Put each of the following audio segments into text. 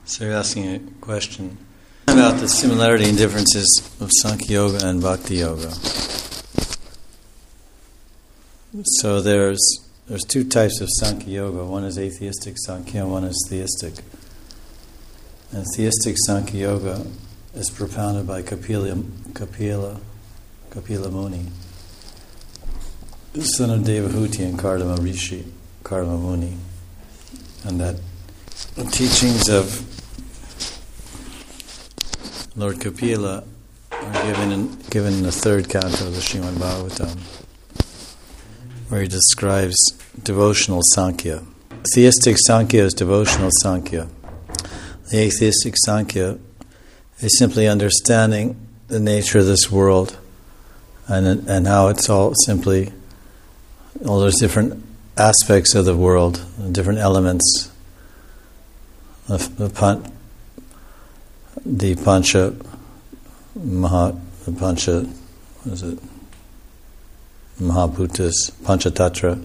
So you're asking a question about the similarity and differences of Sankhya Yoga and Bhakti Yoga. So there's two types of Sankhya Yoga. One is atheistic Sankhya and one is theistic. And theistic Sankhya Yoga is propounded by Kapila Muni, the son of Devahuti and Kardama Rishi, Kardama Muni. And that the teachings of Lord Kapila are given in the third canto of the Srimad Bhagavatam, where he describes devotional Sankhya. Theistic Sankhya is devotional Sankhya. The atheistic Sankhya is simply understanding the nature of this world and how it's all those different aspects of the world, different elements of the Pancha Mahabhutas, Panchamatra.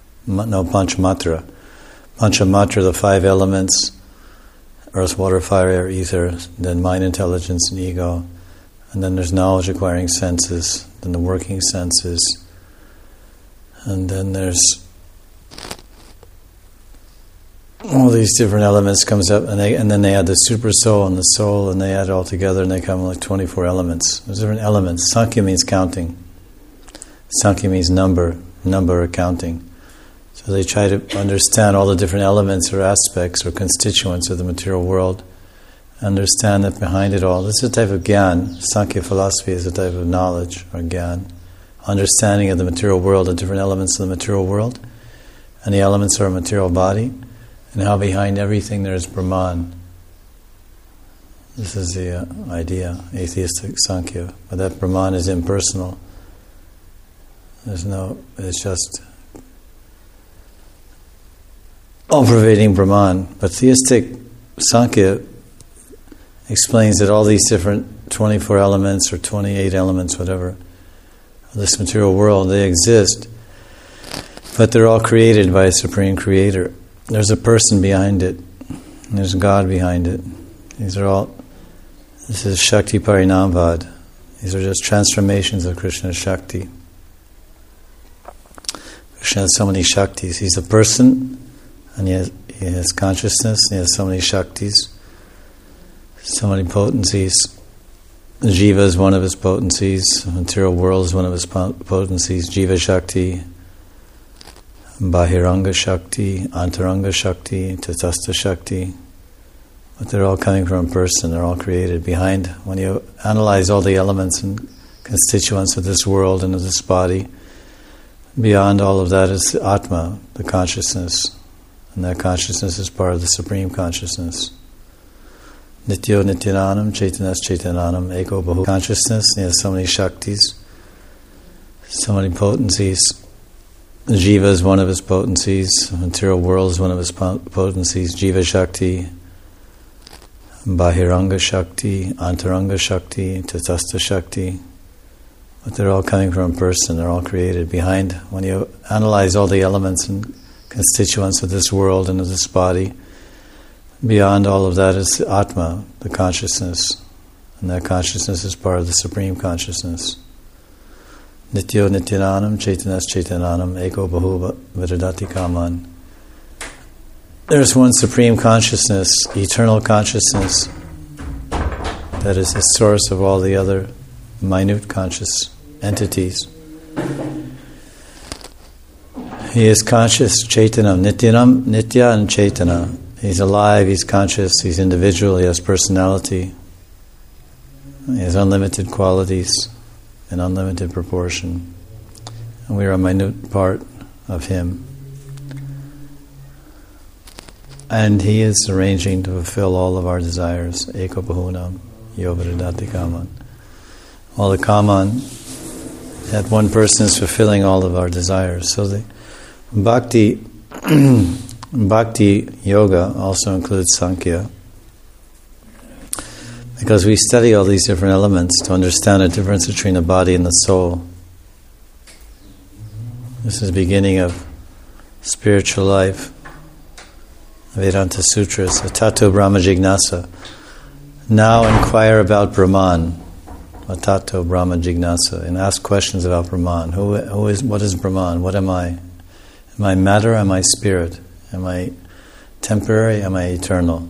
Panchamatra, the five elements: earth, water, fire, air, ether, then mind, intelligence, and ego. And then there's knowledge acquiring senses, then the working senses, and then there's all these different elements comes up, and then they add the super soul and the soul, and they add it all together, and they come like 24 elements. There's different elements. Sankhya means counting. Sankhya means number or counting. So they try to understand all the different elements or aspects or constituents of the material world, understand that behind it all, this is a type of gyan. Sankhya philosophy is a type of knowledge or gyan, understanding of the material world, the different elements of the material world, and the elements of our material body, and how behind everything there is Brahman. This is the idea, atheistic Sankhya. But that Brahman is impersonal. It's just all-pervading Brahman. But theistic Sankhya explains that all these different 24 elements or 28 elements, whatever, of this material world, they exist, but they're all created by a Supreme Creator. There's a person behind it. There's God behind it. This is Shakti Parinamvad. These are just transformations of Krishna's Shakti. Krishna has so many Shaktis. He's a person, and he has consciousness, and he has so many Shaktis, so many potencies. Jiva is one of his potencies. The material world is one of his potencies. Jiva Shakti, Bahiranga Shakti, Antaranga Shakti, Tatastha Shakti. But they're all coming from a person, they're all created. Behind, when you analyze all the elements and constituents of this world and of this body, beyond all of that is the Atma, the consciousness. And that consciousness is part of the Supreme Consciousness. Nityo Nityananam, Chaitanas Chaitananam, Eko Bahu. Consciousness, he has so many Shaktis, so many potencies. Jiva is one of his potencies. The material world is one of his potencies. Jiva Shakti, Bahiranga Shakti, Antaranga Shakti, Tatastha Shakti. But they're all coming from a person, they're all created. Behind, when you analyze all the elements and constituents of this world and of this body, beyond all of that is the Atma, the consciousness. And that consciousness is part of the Supreme Consciousness. Nityo Nityananam, Chaitanas Chaitananam, Eko Bahu Vedadati Kaman. There's one Supreme Consciousness, eternal consciousness, that is the source of all the other minute conscious entities. He is conscious, Chaitanam, Nitya and Chaitana. He's alive, he's conscious, he's individual, he has personality, he has unlimited qualities in unlimited proportion. And we are a minute part of him. And he is arranging to fulfill all of our desires. Eko Bahunam, Yovadadati Kaman. All the Kaman, that one person is fulfilling all of our desires. So the Bhakti Yoga also includes Sankhya, because we study all these different elements to understand the difference between the body and the soul. This is the beginning of spiritual life. Vedanta Sutras, Atato Brahma Jignasa. Now inquire about Brahman. Atato Brahma Jignasa. And ask questions about Brahman. What is Brahman? What am I? Am I matter? Am I spirit? Am I temporary? Am I eternal?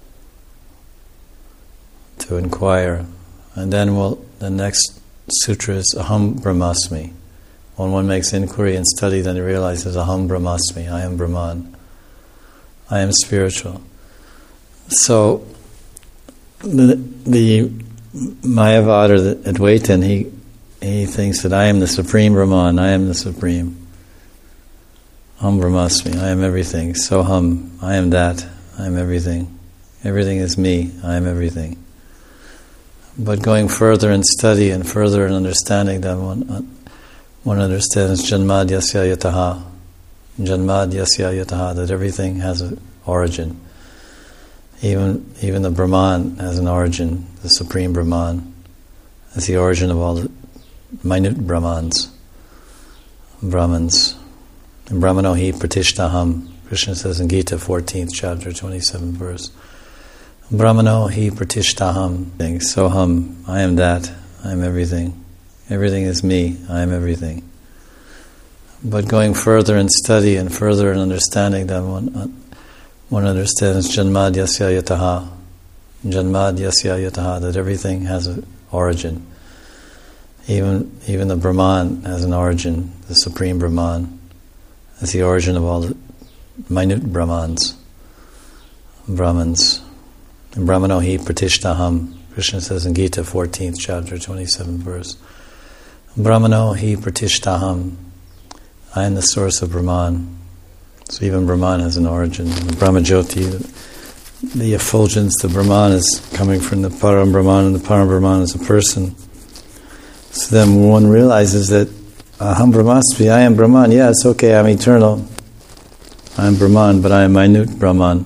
To inquire. And then the next sutra is Aham Brahmasmi. When one makes inquiry and study, then he realizes Aham Brahmasmi. I am Brahman. I am spiritual. So the Mayavad or the Advaitin, he thinks that I am the supreme Brahman. I am the supreme. Aham Brahmasmi. I am everything. Soham. I am that. I am everything. Everything is me. I am everything. But going further in study and further in understanding, then one understands Janmad Yasya Yataha. Janmad Yasya Yataha, that everything has an origin. Even the Brahman has an origin. The Supreme Brahman is the origin of all the minute Brahmans. Brahmans. And Brahmano hi pratishtaham. Krishna says in Gita, 14th chapter, 27th verse. Brahmano hi pratishtaham. Soham. I am that. I am everything. Everything is me. I am everything. But going further in study and further in understanding, then one understands Janmad Yasya Yataha. Janmad Yasya Yataha, that everything has an origin. Even the Brahman has an origin. The Supreme Brahman is the origin of all the minute Brahmans. Brahmans. And Brahmano hi pratishtaham. Krishna says in Gita, 14th chapter, 27th verse. Brahmano hi pratishtaham. I am the source of Brahman. So even Brahman has an origin. The Brahmajyoti, the effulgence, the Brahman is coming from the Param Brahman, and the Param Brahman is a person. So then one realizes that Aham Brahmasmi, I am Brahman. Yeah, it's okay, I'm eternal. I am Brahman, but I am minute Brahman.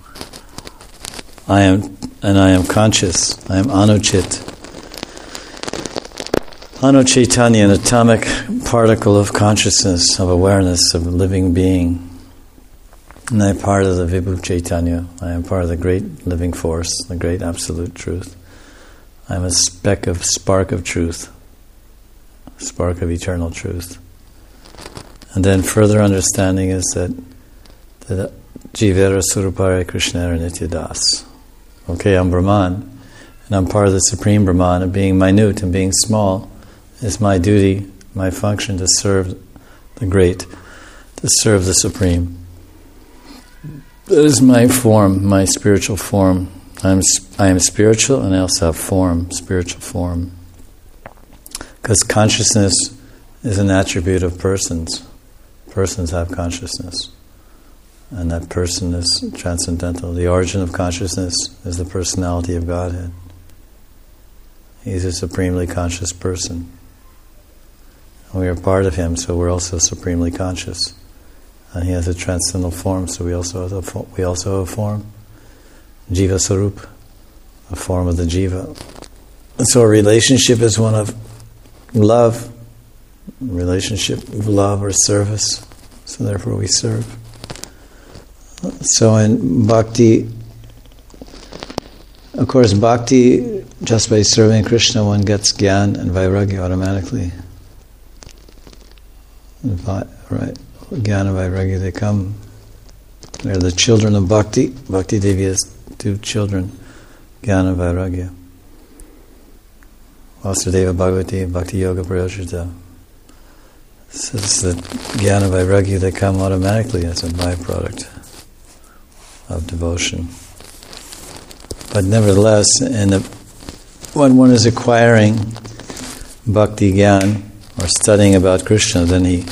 I am conscious. I am Anuchit. Anuchaitanya, an atomic particle of consciousness, of awareness, of a living being. And I am part of the Vibhu Chaitanya. I am part of the great living force, the great absolute truth. I am a spark of truth, spark of eternal truth. And then further understanding is that Jivera Surupare Krishnara Nityadas. Okay, I'm Brahman, and I'm part of the Supreme Brahman, and being minute and being small is my duty, my function to serve the great, to serve the Supreme. That is my form, my spiritual form. I am spiritual, and I also have form, spiritual form. Because consciousness is an attribute of persons. Persons have consciousness. And that person is transcendental. The origin of consciousness is the personality of Godhead. He's a supremely conscious person. And we are part of Him, so we're also supremely conscious. And He has a transcendental form, so we also have a form. Jiva Sarup, a form of the Jiva. And so a relationship is one of love, a relationship of love or service. So therefore we serve. So in bhakti, of course, bhakti, just by serving Krishna, one gets gyan and vairagya automatically. Right, gyan and vairagya, they come. They're the children of bhakti. Bhakti Devi has two children, gyan and vairagya. Vasudeva Bhagavati, Bhakti Yoga Prayojita. Says that gyan and vairagya, they come automatically as a byproduct of devotion. But nevertheless, when one is acquiring bhakti gyan or studying about Krishna, then he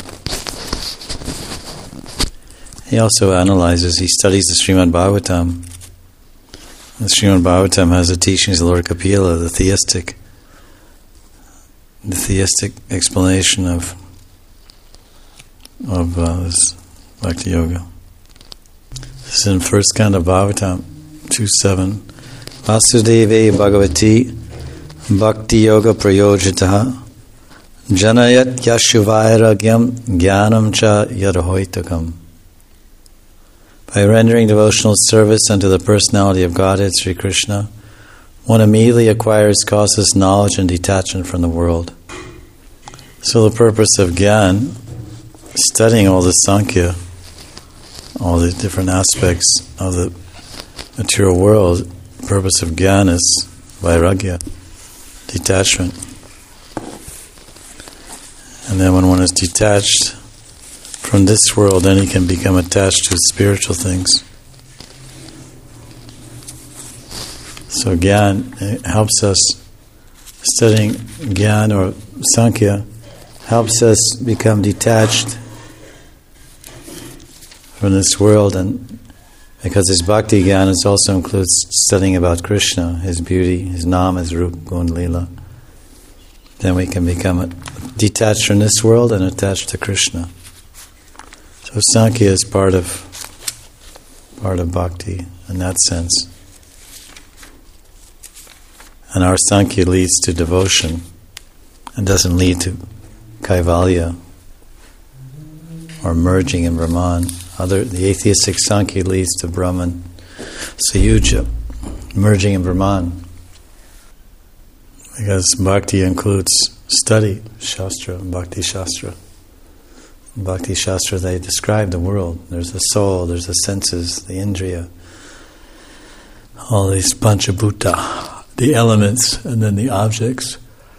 also analyzes, he studies the Srimad Bhagavatam. The Srimad Bhagavatam has the teachings of Lord Kapila, the theistic explanation of this Bhakti Yoga. This is in first Skanda Bhagavatam 2.7. Vasudeve Bhagavati Bhakti Yoga Prayojitaha Janayat Yashuvairagyam Jnanam Cha Yadhoitakam By rendering devotional service unto the personality of Godhead, Sri Krishna, one immediately acquires causeless knowledge and detachment from the world. So the purpose of Gyan, studying all the Sankhya, all the different aspects of the material world, the purpose of Gyan is Vairagya, detachment. And then when one is detached from this world, then he can become attached to spiritual things. So Gyan helps us, studying Gyan or Sankhya helps us become detached from this world, and because his bhakti Gyan also includes studying about Krishna, his beauty, his Nam, his Rup, Gun, Leela, then we can become detached from this world and attached to Krishna. So Sankhya is part of bhakti in that sense. And our Sankhya leads to devotion and doesn't lead to Kaivalya or merging in Brahman. The atheistic Sankhya leads to Brahman Sayuja, merging in Brahman. Because bhakti includes study, Shastra, Bhakti Shastra. In Bhakti Shastra they describe the world. There's the soul, there's the senses, the indriya, all these panchabhuta, the elements, and then the objects.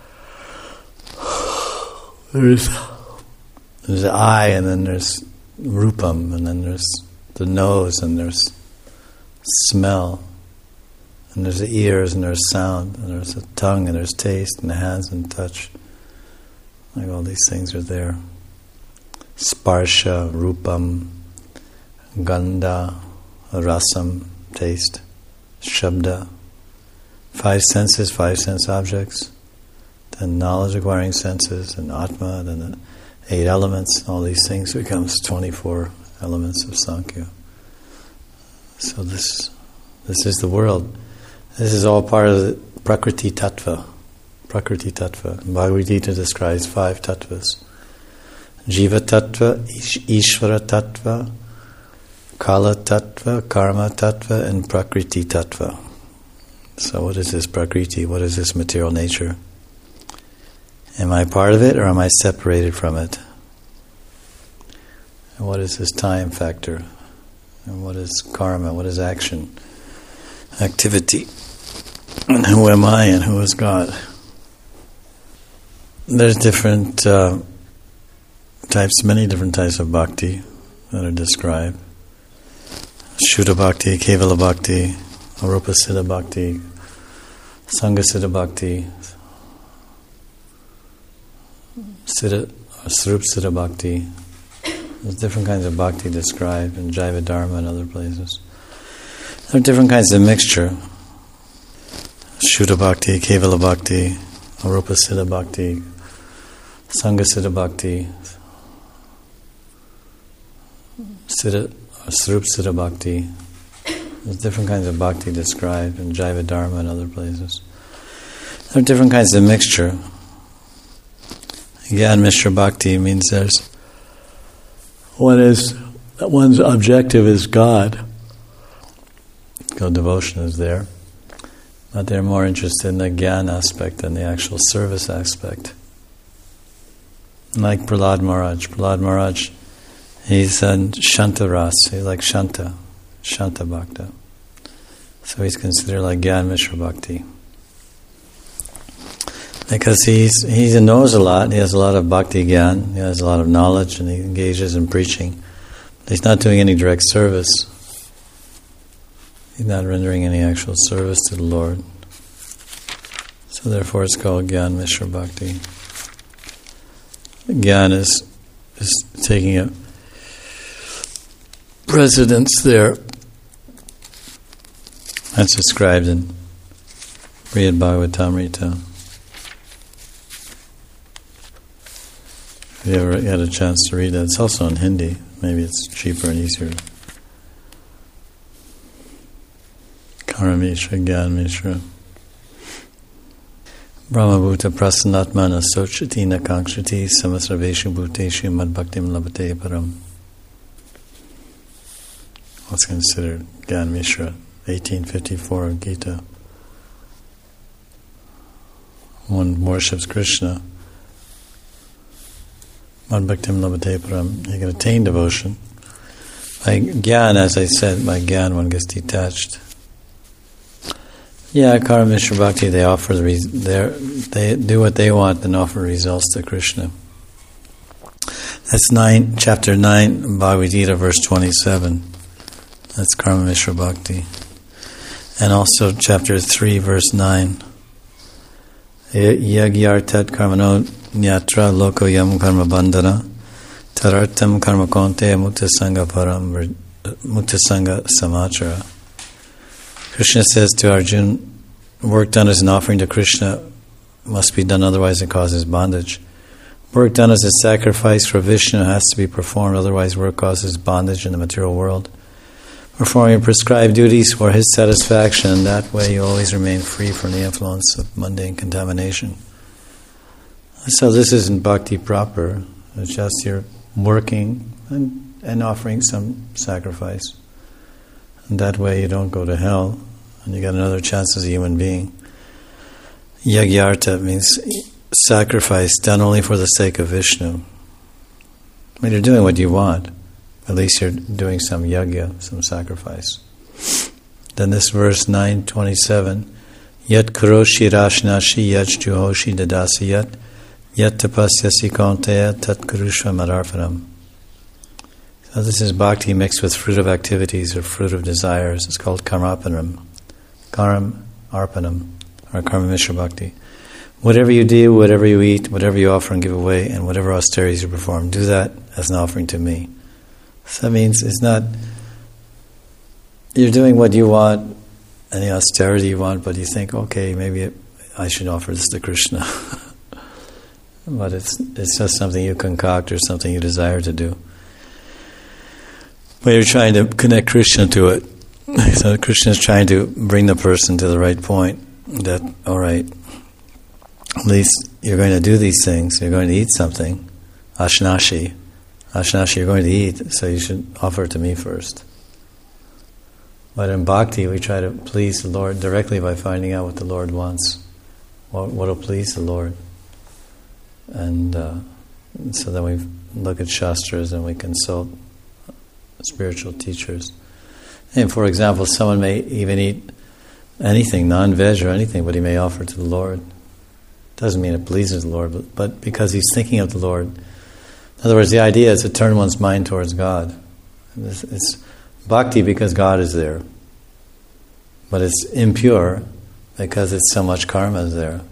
There's the eye, and then there's rupam, and then there's the nose, and there's smell, and there's the ears, and there's sound, and there's the tongue, and there's taste, and the hands, and touch. Like all these things are there. Sparsha, rupam, gandha, rasam, taste, shabda. 5 senses, 5 sense objects. Then knowledge acquiring senses, and atma, then the 8 elements, all these things becomes 24 elements of Sankhya. So this is the world. This is all part of the Prakriti Tattva. Prakriti Tattva. Bhagavad Gita describes 5 tattvas. Jiva Tattva, Ishvara Tattva, Kala Tattva, Karma Tattva, and Prakriti Tattva. So what is this Prakriti? What is this material nature? Am I part of it, or am I separated from it? And what is this time factor? And what is karma? What is action? Activity. And who am I, and who is God? There's different many different types of bhakti that are described. Shuddha bhakti, Kevala bhakti, Arupa siddha bhakti, Sangha siddha bhakti, Swarup siddha bhakti. There's different kinds of bhakti described in Jaiva Dharma and other places. There are different kinds of mixture. Shuddha bhakti, Kevala bhakti, Arupa siddha bhakti, Sangha siddha bhakti, Swarup siddha bhakti. There's different kinds of bhakti described in Jaiva Dharma and other places. There are different kinds of mixture. Gyan Mishra Bhakti means one's objective is God. So devotion is there. But they're more interested in the Gyan aspect than the actual service aspect. Like Prahlad Maharaj. Prahlad Maharaj, he's in Shanta Ras. He's like Shanta Bhakta. So he's considered like Gyan Mishra Bhakti. Because he knows a lot, he has a lot of bhakti gyan, he has a lot of knowledge, and he engages in preaching. But he's not doing any direct service. He's not rendering any actual service to the Lord. So therefore it's called Gyan Mishra Bhakti. Gyan is taking a precedence there. That's described in Brihad Bhagavatamrita. If you ever had a chance to read that, it's also in Hindi. Maybe it's cheaper and easier. Karamishra, Gyan Mishra. Brahmabhuta prasannatmana sochati nakankshati samasraveshu bhuteshu madbhaktim labhate param. what's considered Gyan Mishra, 1854 Gita. One worships Krishna, Mad Bhaktim Labhate Param, he can attain devotion. By Gyan, as I said, by Gyan one gets detached. Yeah, Karma Mishra Bhakti, they offer they do what they want and offer results to Krishna. That's chapter 9, Bhagavad Gita, verse 27. That's Karma Mishra Bhakti. And also chapter 3, verse 9. Yagyartat karmano nyatra loko yam karma bandhana tarartam karma konte muktasanga param muktasanga samachara. Krishna says to Arjuna, work done as an offering to Krishna must be done, otherwise it causes bondage. Work done as a sacrifice for Vishnu has to be performed, otherwise work causes bondage in the material world. Performing prescribed duties for his satisfaction, and that way you always remain free from the influence of mundane contamination. So this isn't bhakti proper, it's just you're working and offering some sacrifice. And that way you don't go to hell, and you get another chance as a human being. Yagyarta means sacrifice done only for the sake of Vishnu. I mean, you're doing what you want. At least you're doing some yagya, some sacrifice. Then this verse 9:27, Yat karoshi rashnashi yat juhoshi dadasi yat tapasyasi konteya tat kurushva madarpanam. So this is bhakti mixed with fruit of activities or fruit of desires. It's called karmarpanam. Karam arpanam, or karma mishra bhakti. Whatever you do, whatever you eat, whatever you offer and give away, and whatever austerities you perform, do that as an offering to me. So that means it's not, you're doing what you want, any austerity you want, but you think, okay, maybe I should offer this to Krishna. But it's just something you concoct or something you desire to do. But you're trying to connect Krishna to it. So Krishna is trying to bring the person to the right point. That, all right, at least you're going to do these things. You're going to eat something. Ashnashi, you're going to eat, so you should offer it to me first. But in bhakti, we try to please the Lord directly by finding out what the Lord wants. What will please the Lord. And so then we look at shastras and we consult spiritual teachers. And for example, someone may even eat anything, non-veg or anything, but he may offer to the Lord. Doesn't mean it pleases the Lord, but because he's thinking of the Lord. In other words, the idea is to turn one's mind towards God. It's bhakti because God is there. But it's impure because it's so much karma is there.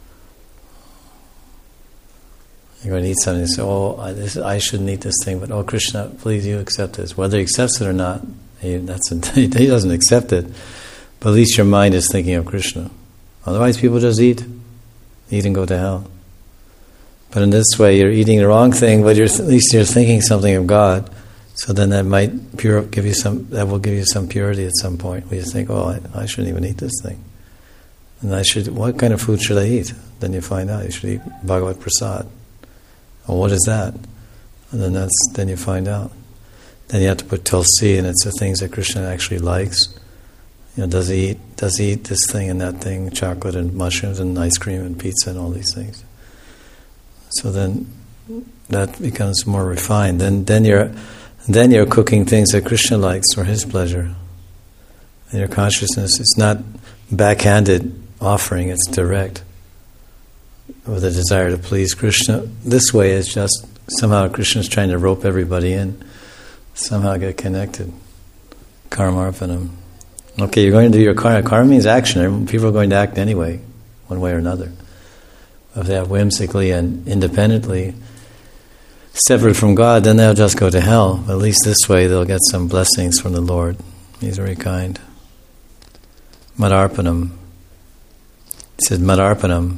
You're going to eat something and say, I shouldn't eat this thing, but Krishna, please you accept this. Whether he accepts it or not, he doesn't accept it, but at least your mind is thinking of Krishna. Otherwise people just eat and go to hell. But in this way, you're eating the wrong thing, but at least you're thinking something of God. So then that might give you some purity at some point. Where you think, I shouldn't even eat this thing. And what kind of food should I eat? Then you find out you should eat Bhagavad Prasad. Well, what is that? And then you find out. Then you have to put tulsi, and it's the things that Krishna actually likes. Does he eat this thing and that thing, chocolate and mushrooms and ice cream and pizza and all these things? So then that becomes more refined. Then you're cooking things that Krishna likes for his pleasure. And your consciousness, it's not backhanded offering, it's direct, with a desire to please Krishna. This way is just somehow Krishna's trying to rope everybody in, somehow get connected. Karmarpanam. Okay, you're going to do your karma. Karma means action. People are going to act anyway, one way or another. If they have whimsically and independently separate from God, then they'll just go to hell. But at least this way they'll get some blessings from the Lord. He's very kind. Madarpanam. He said Madarpanam.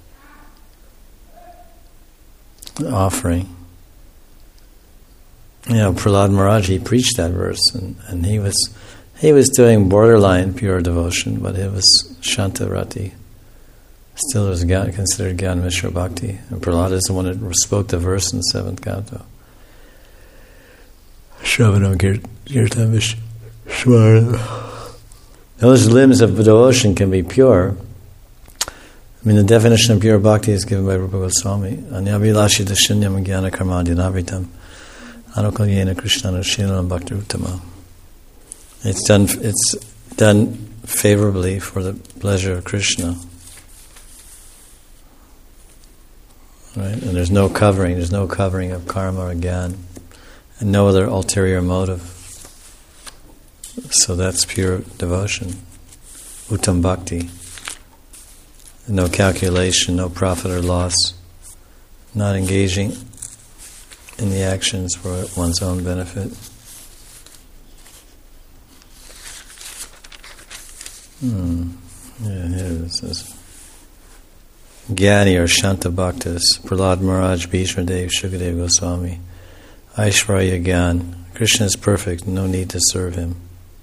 Offering. Prahlad Maharaj, he preached that verse, and he was doing borderline pure devotion, but it was Shantarati. Still, it was considered Gyan Mishra Bhakti. And Prahlad is the one that spoke the verse in the 7th canto. Shravanam Kirtan Vishnu. Those limbs of devotion can be pure. I mean, the definition of pure bhakti is given by Rupa Goswami. Anyabhilashita shunyam jnana karmadhyanavitam anukalyena krishnanu shilanam bhakti uttama. It's done favorably for the pleasure of Krishna. Right? And there's no covering of karma or jnana, and no other ulterior motive. So that's pure devotion. Uttam bhakti. No calculation, no profit or loss. Not engaging in the actions for one's own benefit. Yeah, here it says Gyani or Shanta Bhaktas, Prahlad Maharaj, Bhishma Dev, Shukadev Goswami, Aishwarya Gyan. Krishna is perfect, no need to serve him.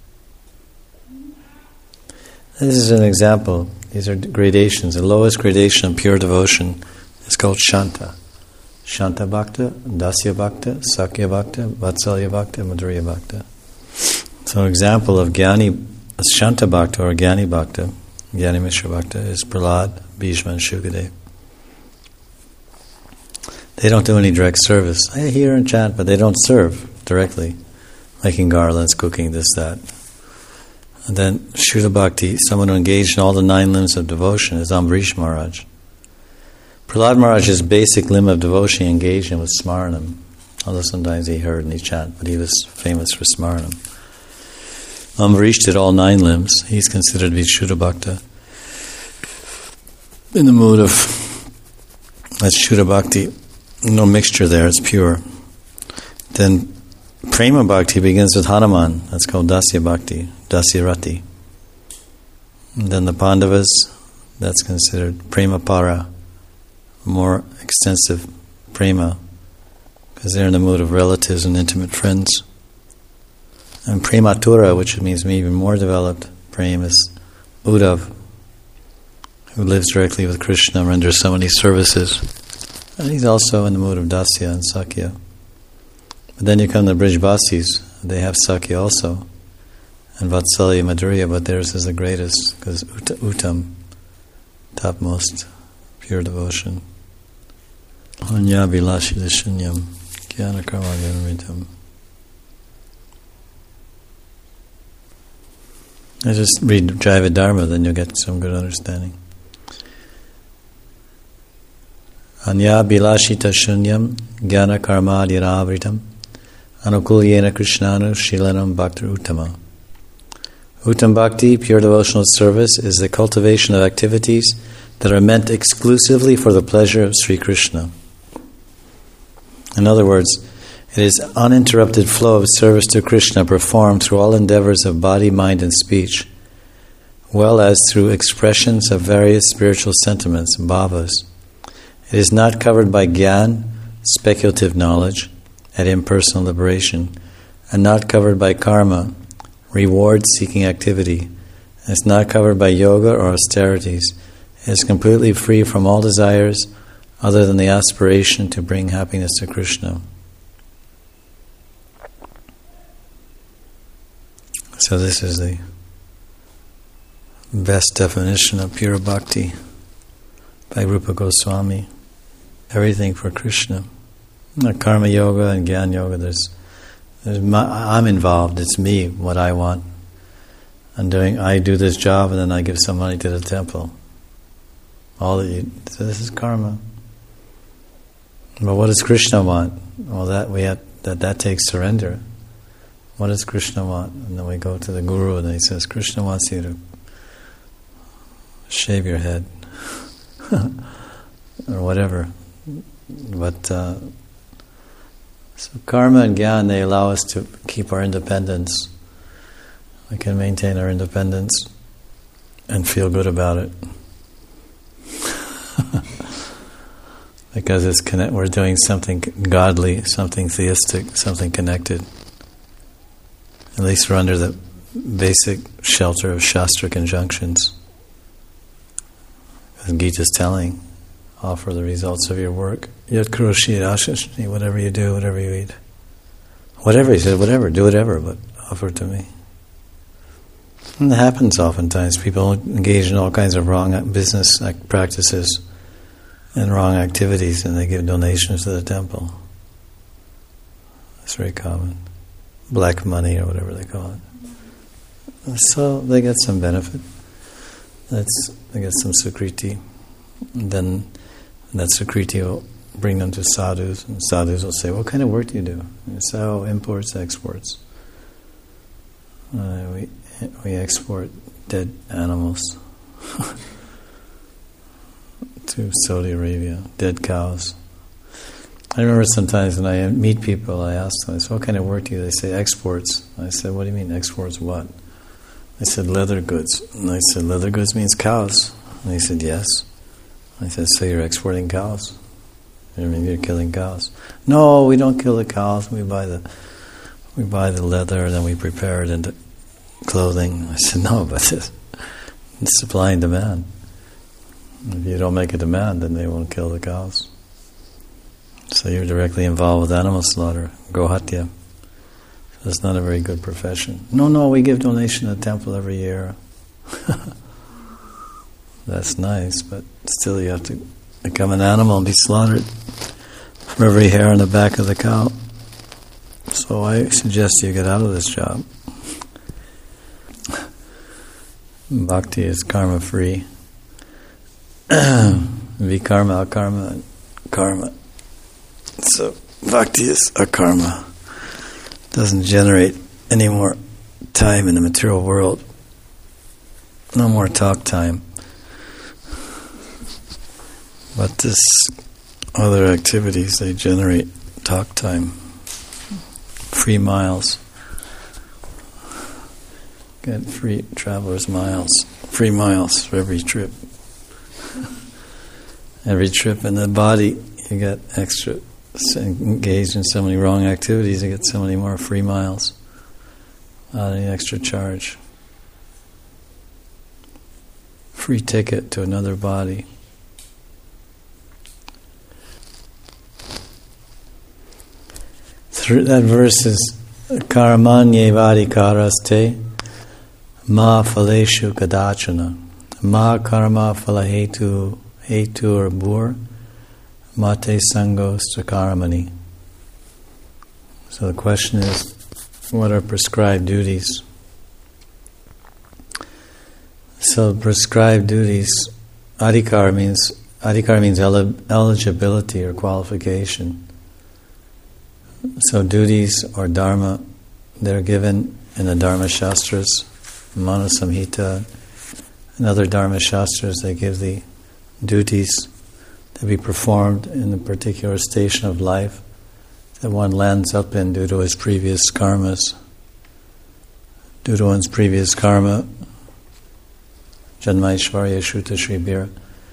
This is an example. These are gradations. The lowest gradation of pure devotion is called Shanta. Shanta Bhakta, Dasya Bhakta, Sakya Bhakta, Vatsalya Bhakta, Madhurya Bhakta. So an example of Gyani, Shanta Bhakta or Gyani Bhakta, Gyani Mishra Bhakta, is Prahlad, Bhishma, and Shukadev. They don't do any direct service. They hear and chant, but they don't serve directly, making garlands, cooking, this, that. And then Shuddha Bhakti, someone who engaged in all the 9 limbs of devotion, is Ambarish Maharaj. Prahlad Maharaj's basic limb of devotion he engaged in was Smaranam. Although sometimes he heard and he chanted, but he was famous for Smaranam. Ambarish did all 9 limbs. He's considered to be Shuddha Bhakta. In the mood of that's Shuddha Bhakti, no mixture there, it's pure. Then Prema Bhakti begins with Hanuman. That's called Dasya Bhakti, Dasya Rati. And then the Pandavas, that's considered Prema Para, more extensive Prema, because they're in the mood of relatives and intimate friends. And Prematura, which means even more developed, Prema is Uddhav, who lives directly with Krishna, renders so many services. And he's also in the mood of Dasya and Sakya. But then you come to Brijvasis, they have Sakya also, and Vatsalya Madhurya, but theirs is the greatest, because Uttam, topmost, pure devotion. Anya Bilashita Shunyam, Jnana Karmadhyanavitam. I just read Jaiva Dharma, then you'll get some good understanding. Anya Bilashita Shunyam, Jnana Karmadhyanavitam. Anukulyena Krishnanu Shilanam Bhakti Uttama. Uttam Bhakti, pure devotional service, is the cultivation of activities that are meant exclusively for the pleasure of Sri Krishna. In other words, it is uninterrupted flow of service to Krishna performed through all endeavors of body, mind, and speech, well as through expressions of various spiritual sentiments, bhavas. It is not covered by jnana, speculative knowledge, at impersonal liberation, and not covered by karma, reward-seeking activity. And it's not covered by yoga or austerities. It is completely free from all desires other than the aspiration to bring happiness to Krishna. So this is the best definition of pure bhakti by Rupa Goswami. Everything for Krishna. Karma yoga and Gyan yoga, I'm involved, it's me, what I want. I do this job and then I give some money to the temple. So this is karma. But what does Krishna want? Well, that takes surrender. What does Krishna want? And then we go to the Guru and he says, Krishna wants you to shave your head. Or whatever. But so karma and jnana, they allow us to keep our independence. We can maintain our independence and feel good about it. Because we're doing something godly, something theistic, something connected. At least we're under the basic shelter of Shastric injunctions. As Gita is telling, offer the results of your work. Yat kuroshi ashashni, whatever you do, whatever you eat. Whatever, he said, whatever, do whatever, but offer it to me. And it happens oftentimes. People engage in all kinds of wrong business practices and wrong activities, and they give donations to the temple. It's very common. Black money or whatever they call it. So they get some benefit. They get some sukriti. And then that sukriti will bring them to sadhus, and sadhus will say, "What kind of work do you do?" And you say, "Oh, imports, exports. We export dead animals to Saudi Arabia, dead cows." I remember sometimes when I meet people, I ask them, I say, "What kind of work do you do?" They say, "Exports." I said, "What do you mean, exports what?" They said, "Leather goods." And I said, "Leather goods means cows." And they said, "Yes." I said, "So you're exporting cows? I mean, you're killing cows?" "No, we don't kill the cows. We buy the leather and then we prepare it into clothing." I said, "No, but it's supply and demand. If you don't make a demand, then they won't kill the cows. So you're directly involved with animal slaughter, gohatya. So it's not a very good profession." No, we give donation to the temple every year." That's nice, but still you have to become an animal and be slaughtered for every hair on the back of the cow. So I suggest you get out of this job. Bhakti is karma free. Vikarma, akarma, and karma. So bhakti is akarma. Doesn't generate any more time in the material world. No more talk time. But this other activities, they generate talk time. Free miles. Get free traveler's miles. Free miles for every trip. Every trip in the body, you get extra. Engaged in so many wrong activities, you get so many more free miles without any extra charge. Free ticket to another body. That verse is Karamanye vadikaraste ma phaleshu kadachana ma karma phalahetu hetur bur mate sangos chakaramani. So the question is, what are prescribed duties? So prescribed duties, adhikar means eligibility or qualification. So duties or dharma, they're given in the Dharma Shastras, Manu Samhita, and other Dharma Shastras. They give the duties to be performed in a particular station of life that one lands up in due to his previous karmas. Due to one's previous karma, Janmaishvarya Shruta Shribhira,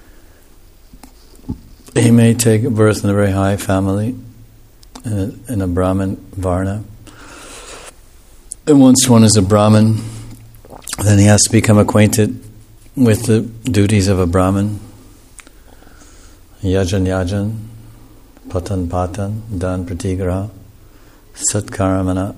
he may take birth in a very high family, in a Brahmin Varna. And once one is a Brahmin, then he has to become acquainted with the duties of a Brahmin. Yajan, patan, dan pratigraha, satkarma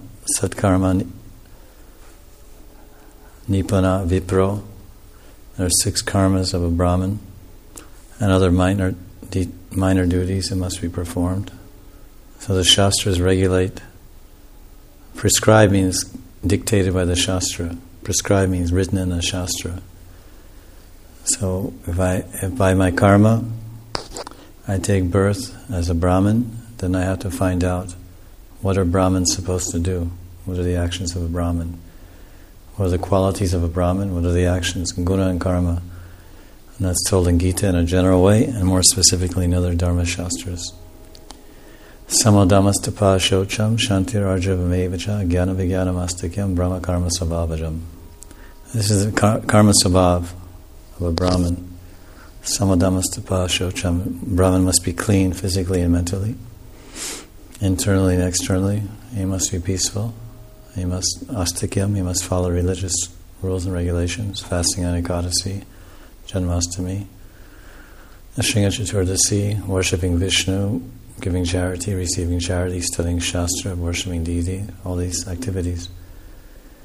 nipana vipro. There are 6 karmas of a Brahmin, and other minor duties that must be performed. So the Shastras regulate. Prescribe means dictated by the Shastra. Prescribe means written in the Shastra. So if by my karma I take birth as a Brahmin, then I have to find out what are Brahmins supposed to do. What are the actions of a Brahmin? What are the qualities of a Brahmin? What are the actions, guna and karma? And that's told in Gita in a general way, and more specifically in other Dharma Shastras. Samadhamastapa shocham shantir arjavamevacha jnana vijnanamastikam brahma karma sabhavajam. This is the karma sabhav of a Brahmin. Samadhamastapa shocham. Brahmin must be clean physically and mentally, internally and externally. He must be peaceful. He must astikyam. He must follow religious rules and regulations. Fasting on Ekadasi, Janmashtami, Ashringa Chaturdasi, worshipping Vishnu, giving charity, receiving charity, studying Shastra, worshipping deity, all these activities.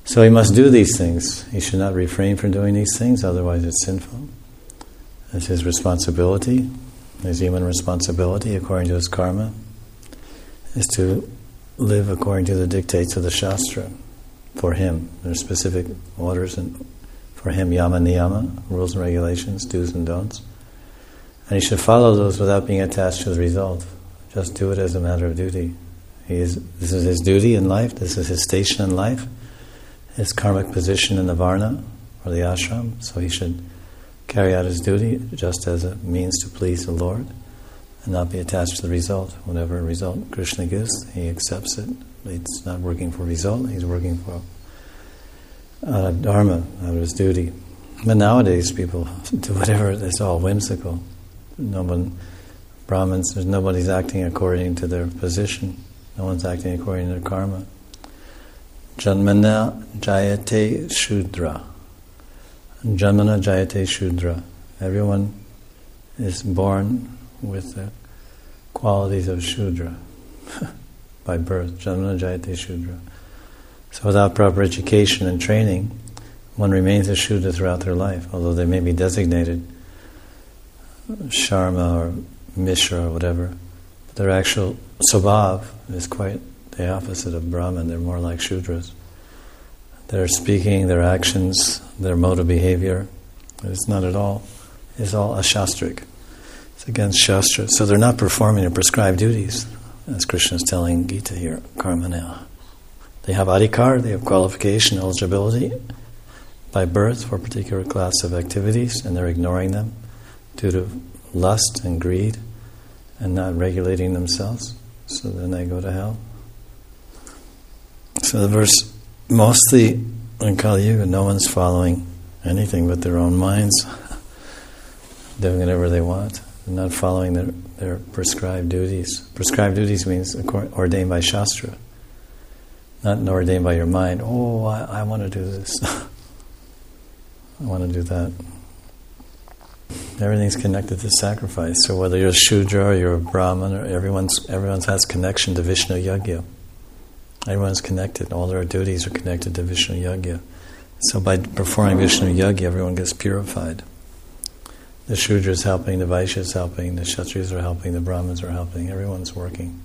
So he must do these things. He should not refrain from doing these things, otherwise it's sinful. It's his responsibility, his human responsibility, according to his karma, is to live according to the dictates of the Shastra for him. There are specific orders and for him, yama niyama, rules and regulations, do's and don'ts. And he should follow those without being attached to the result. Just do it as a matter of duty. This is his duty in life, this is his station in life, his karmic position in the varna, or the ashram, so he should carry out his duty just as a means to please the Lord and not be attached to the result. Whatever result Krishna gives, he accepts it. He's not working for result, he's working for dharma, out of his duty. But nowadays people do whatever, it's all whimsical. Brahmins, nobody's acting according to their position. No one's acting according to their karma. Janmana jayate shudra. Janmana jayate shudra. Everyone is born with the qualities of shudra by birth. Janmana jayate shudra. So without proper education and training, one remains a shudra throughout their life, although they may be designated Sharma or Mishra or whatever. But their actual swabhav is quite the opposite of Brahman. They're more like Shudras. Their speaking, their actions, their mode of behavior, it's not at all, it's all ashastric. It's against Shastra. So they're not performing their prescribed duties, as Krishna is telling Gita here, karma. They have adhikar, they have qualification, eligibility by birth for a particular class of activities, and they're ignoring them due to lust and greed and not regulating themselves. So then they go to hell. So the verse, mostly in Kali Yuga, no one's following anything but their own minds, doing whatever they want. They're not following their prescribed duties. Prescribed duties means ordained by Shastra, not ordained by your mind. Oh, I want to do this. I want to do that. Everything's connected to sacrifice. So whether you're a Shudra or you're a Brahman, or everyone's has connection to Vishnu Yagya. Everyone's connected. All their duties are connected to Vishnu Yagya. So by performing Vishnu Yagya, everyone gets purified. The Shudra is helping, the Vaishya is helping, the Kshatriyas are helping, the Brahmins are helping. Everyone's working.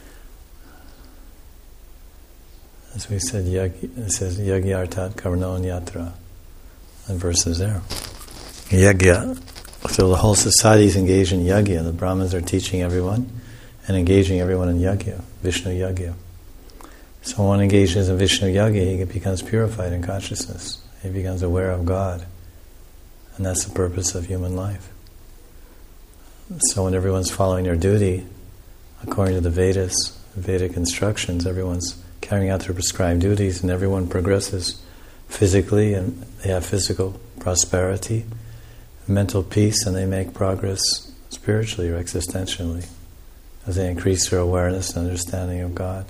As we said, it says Yagyartat Karno Yatra. And verses there. Yagya. So the whole society is engaged in yagya. The Brahmins are teaching everyone and engaging everyone in yagya, Vishnu Yagya. So when one engages in Vishnu Yagya, he becomes purified in consciousness. He becomes aware of God. And that's the purpose of human life. So when everyone's following their duty, according to the Vedas, the Vedic instructions, everyone's carrying out their prescribed duties, and everyone progresses physically, and they have physical prosperity, mental peace, and they make progress spiritually or existentially as they increase their awareness and understanding of God,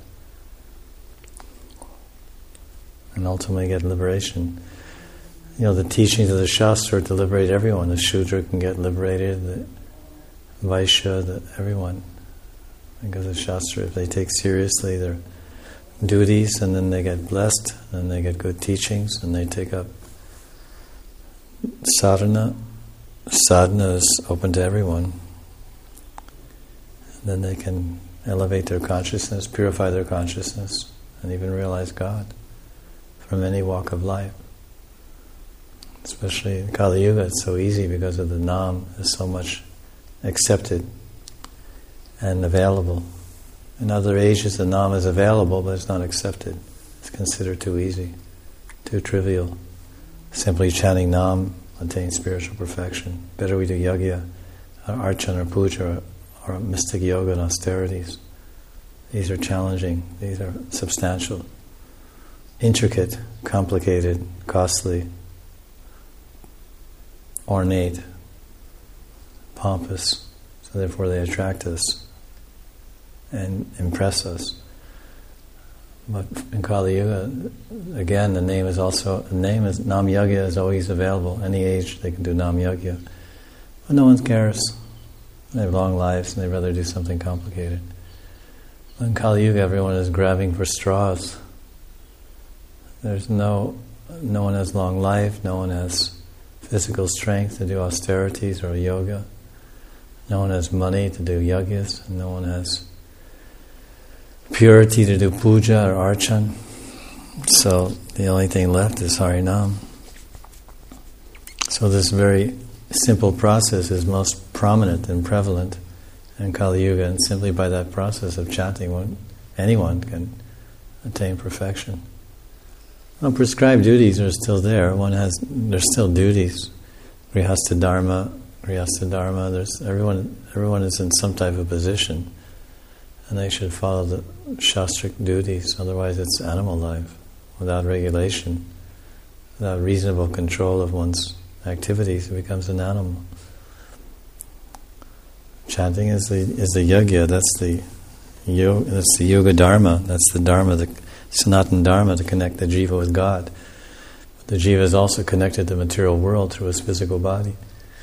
and ultimately get liberation. The teachings of the Shastra are to liberate everyone. The Shudra can get liberated, the Vaishya, everyone, because the Shastra, if they take seriously their duties, and then they get blessed, and they get good teachings, and they take up sadhana. Sadhana is open to everyone. And then they can elevate their consciousness, purify their consciousness, and even realize God from any walk of life. Especially in Kali Yuga, it's so easy because of the Nam is so much accepted and available. In other ages, the Nam is available, but it's not accepted. It's considered too easy, too trivial. Simply chanting Nam attains spiritual perfection. Better we do yagya, archana, or puja, or mystic yoga and austerities. These are challenging. These are substantial, intricate, complicated, costly, ornate, pompous. So therefore they attract us and impress us. But in Kali Yuga, again, the name is Nam Yagya is always available. Any age they can do Nam Yagya. But no one cares. They have long lives and they'd rather do something complicated. But in Kali Yuga, everyone is grabbing for straws. There's no one has long life, no one has physical strength to do austerities or yoga, no one has money to do yagyas, and no one has purity to do puja or archan. So the only thing left is Harinam. So this very simple process is most prominent and prevalent in Kali Yuga, and simply by that process of chanting, anyone can attain perfection. Well, prescribed duties are still there. There's still duties. Grihastha Dharma. Everyone is in some type of position, and they should follow the shastric duties. Otherwise, it's animal life without regulation, without reasonable control of one's activities. It becomes an animal. Chanting is the yagya. That's the yoga dharma. That's the dharma, the Sanatana Dharma, to connect the jiva with God. But the jiva is also connected to the material world through his physical body.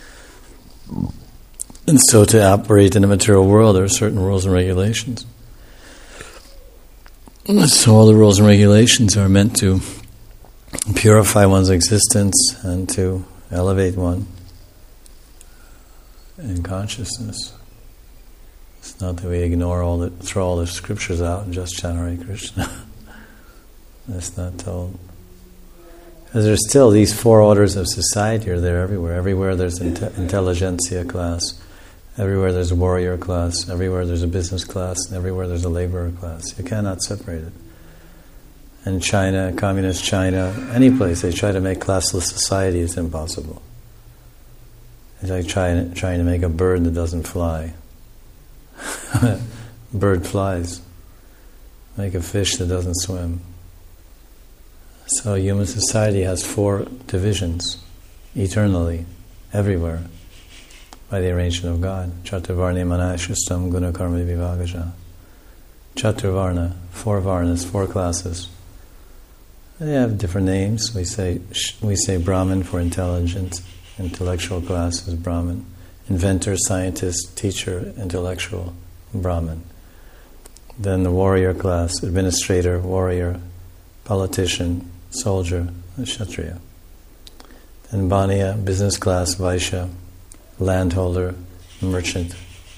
And so to operate in the material world, there are certain rules and regulations. So all the rules and regulations are meant to purify one's existence and to elevate one in consciousness. It's not that we throw all the scriptures out and just chant Hare Krishna. That's not told. Because there's still these four orders of society are there everywhere. Everywhere there's intelligentsia class. Everywhere there's a warrior class. Everywhere there's a business class. Everywhere there's a laborer class. You cannot separate it. In China, communist China, any place they try to make classless society, it's impossible. It's like trying to make a bird that doesn't fly. Bird flies. Make a fish that doesn't swim. So human society has four divisions, eternally, everywhere, by the arrangement of God. Chaturvarni manashustam gunakarma vivagaja. Chaturvarna, four varnas, four classes. They have different names. We say Brahmin for intellectual class is Brahmin. Inventor, scientist, teacher, intellectual, Brahmin. Then the warrior class, administrator, warrior, politician, soldier, Kshatriya. Then Baniya, business class, Vaishya, landholder, merchant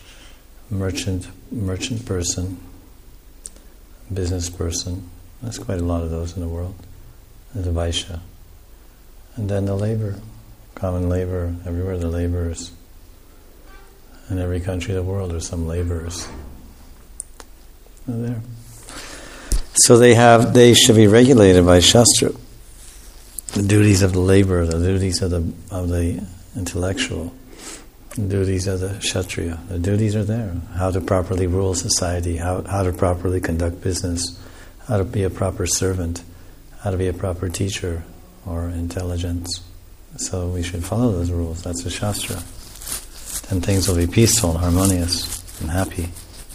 person, business person. There's quite a lot of those in the world. There's a Vaishya. And then the labor, common labor, everywhere the laborers. In every country of the world there's some laborers. They're there. So they should be regulated by Shastra. The duties of the laborer, the duties of the intellectual, the duties of the Kshatriya. The duties are there. How to properly rule society, how to properly conduct business, how to be a proper servant, how to be a proper teacher or intelligence. So we should follow those rules. That's the Shastra. Then things will be peaceful and harmonious and happy.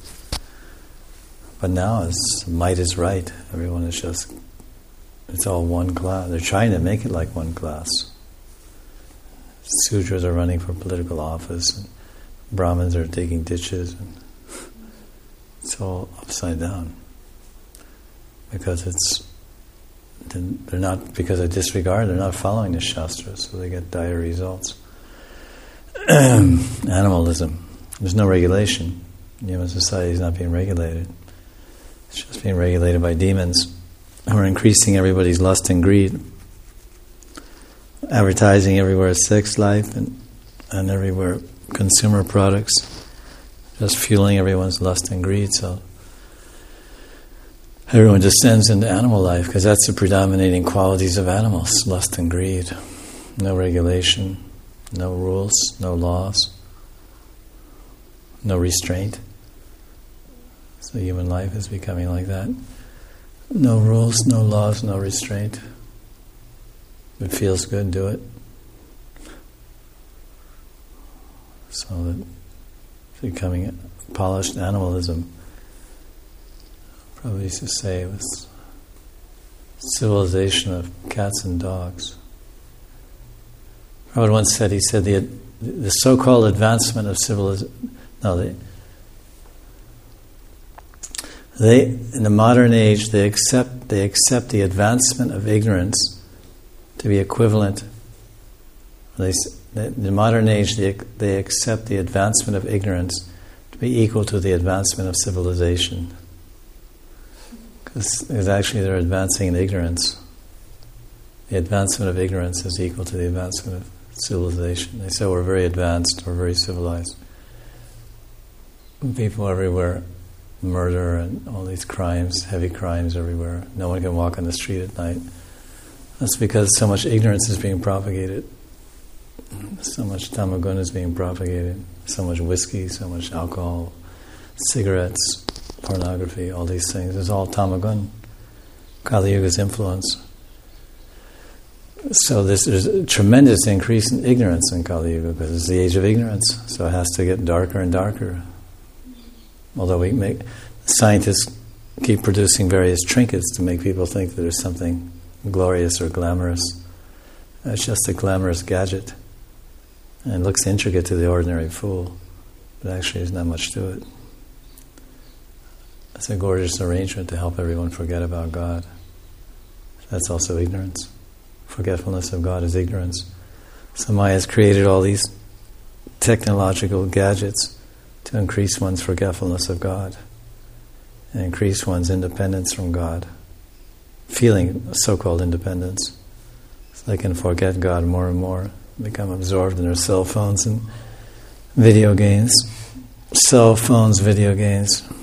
But now might is right. Everyone is it's all one class. They're trying to make it like one class. Sudras are running for political office, and Brahmins are digging ditches, and it's all upside down. Because they're not, because of disregard, they're not following the Shastras, so they get dire results. Animalism. There's no regulation. Human society is not being regulated. It's just being regulated by demons who are increasing everybody's lust and greed. Advertising everywhere sex life and everywhere consumer products. Just fueling everyone's lust and greed. So everyone descends into animal life because that's the predominating qualities of animals, lust and greed. No regulation, no rules, no laws, no restraint. So human life is becoming like that. No rules, no laws, no restraint. If it feels good, do it. So that it's becoming polished animalism. Probably used to say it was civilization of cats and dogs. Prabhupada once said, he said the so-called advancement of civilization, In the modern age, they accept the advancement of ignorance to be equivalent. In the modern age, they accept the advancement of ignorance to be equal to the advancement of civilization. Because actually they're advancing in ignorance. The advancement of ignorance is equal to the advancement of civilization. They say we're very advanced, we're very civilized. People everywhere, murder and all these crimes, heavy crimes everywhere. No one can walk on the street at night. That's because so much ignorance is being propagated. So much tamagun is being propagated. So much whiskey, so much alcohol, cigarettes, pornography, all these things. It's all tamagun, Kali Yuga's influence. So there's a tremendous increase in ignorance in Kali Yuga because it's the age of ignorance. So it has to get darker and darker. Although scientists keep producing various trinkets to make people think that there's something glorious or glamorous. It's just a glamorous gadget. And it looks intricate to the ordinary fool, but actually there's not much to it. It's a gorgeous arrangement to help everyone forget about God. That's also ignorance. Forgetfulness of God is ignorance. So Maya has created all these technological gadgets to increase one's forgetfulness of God and increase one's independence from God, feeling so-called independence. So they can forget God more and more, become absorbed in their cell phones and video games. Cell phones, video games.